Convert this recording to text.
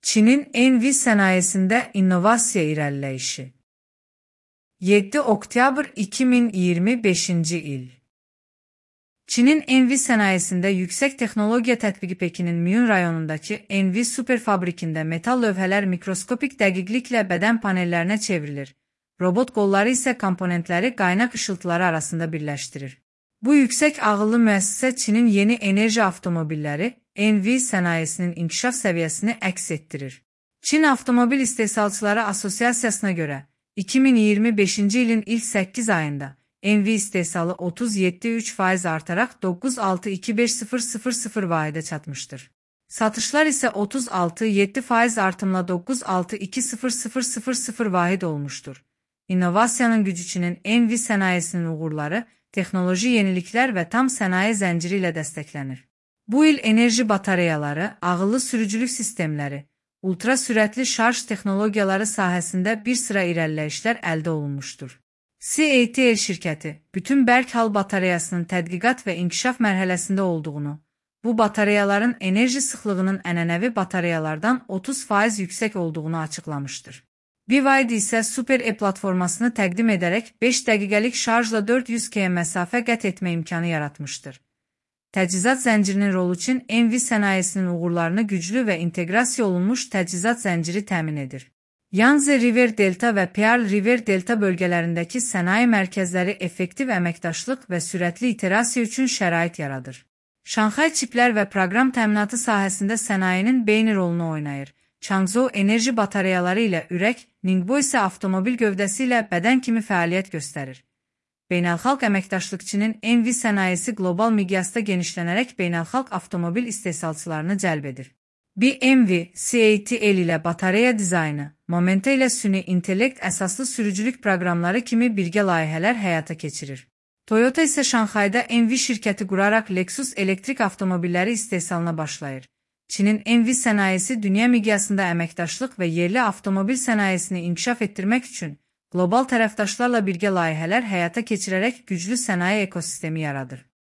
Çinin Envi sənayesində innovasiya irəliləyişi. 7 oktyabr 2025 il. Çinin Envi sənayesində yüksək texnologiya tətbiqi Pekinin Myun rayonundakı Envi superfabrikində metal lövhələr mikroskopik dəqiqliklə bədən panellərinə çevrilir. Robot qolları isə komponentləri qaynaq ışıltıları arasında birləşdirir. Bu yüksək ağıllı müəssisə Çinin yeni enerji avtomobilləri Envi sənayesinin inkişaf səviyyəsini əks etdirir. Çin Avtomobil İstehsalçıları Asosiasiyasına görə 2025 ilin ilk 8 ayında Envi istehsalı 37,3% artaraq 9,625,000 vahidə çatmışdır. Satışlar isə 36,7% artımla 9,620,000 vahid olmuşdur. İnnovasiyanın gücü Çinin Envi sənayesinin uğurları, texnoloji yeniliklər və tam sənaye zənciri ilə dəstəklənir. Bu il enerji batareyaları, ağıllı sürücülük sistemləri, ultra sürətli şarj texnologiyaları sahəsində bir sıra irəliləyişlər əldə olunmuşdur. CATL şirkəti bütün bərk hal batareyasının tədqiqat və inkişaf mərhələsində olduğunu, bu batareyaların enerji sıxlığının ənənəvi batareyalardan 30% yüksək olduğunu açıqlamışdır. BYD isə Super E platformasını təqdim edərək 5 dəqiqəlik şarjla 400 km məsafə qət etmə imkanı yaratmışdır. Təchizat zəncirinin rolu üçün Envi sənayesinin uğurlarını güclü və inteqrasiya olunmuş təchizat zənciri təmin edir. Yangtze River Delta və Pearl River Delta bölgələrindəki sənaye mərkəzləri effektiv əməkdaşlıq və sürətli iterasiya üçün şərait yaradır. Şanxay çiplər və proqram təminatı sahəsində sənayenin beyni rolunu oynayır. Changzhou enerji batareyaları ilə ürək, Ningbo isə avtomobil gövdəsi ilə bədən kimi fəaliyyət göstərir. Beynəlxalq əməkdaşlıq Çinin Envi sənayesi qlobal miqyasda genişlənərək beynəlxalq avtomobil istehsalçılarını cəlb edir. BMW, CATL ilə batareya dizaynı, Momenta ilə süni intellekt əsaslı sürücülük proqramları kimi birgə layihələr həyata keçirir. Toyota isə Şanxayda Envi şirkəti quraraq Lexus elektrik avtomobilləri istehsalına başlayır. Çinin Envi sənayesi dünya miqyasında əməkdaşlıq və yerli avtomobil sənayesini inkişaf etdirmək üçün qlobal tərəfdaşlarla birgə layihələr həyata keçirərək güclü sənaye ekosistemi yaradır.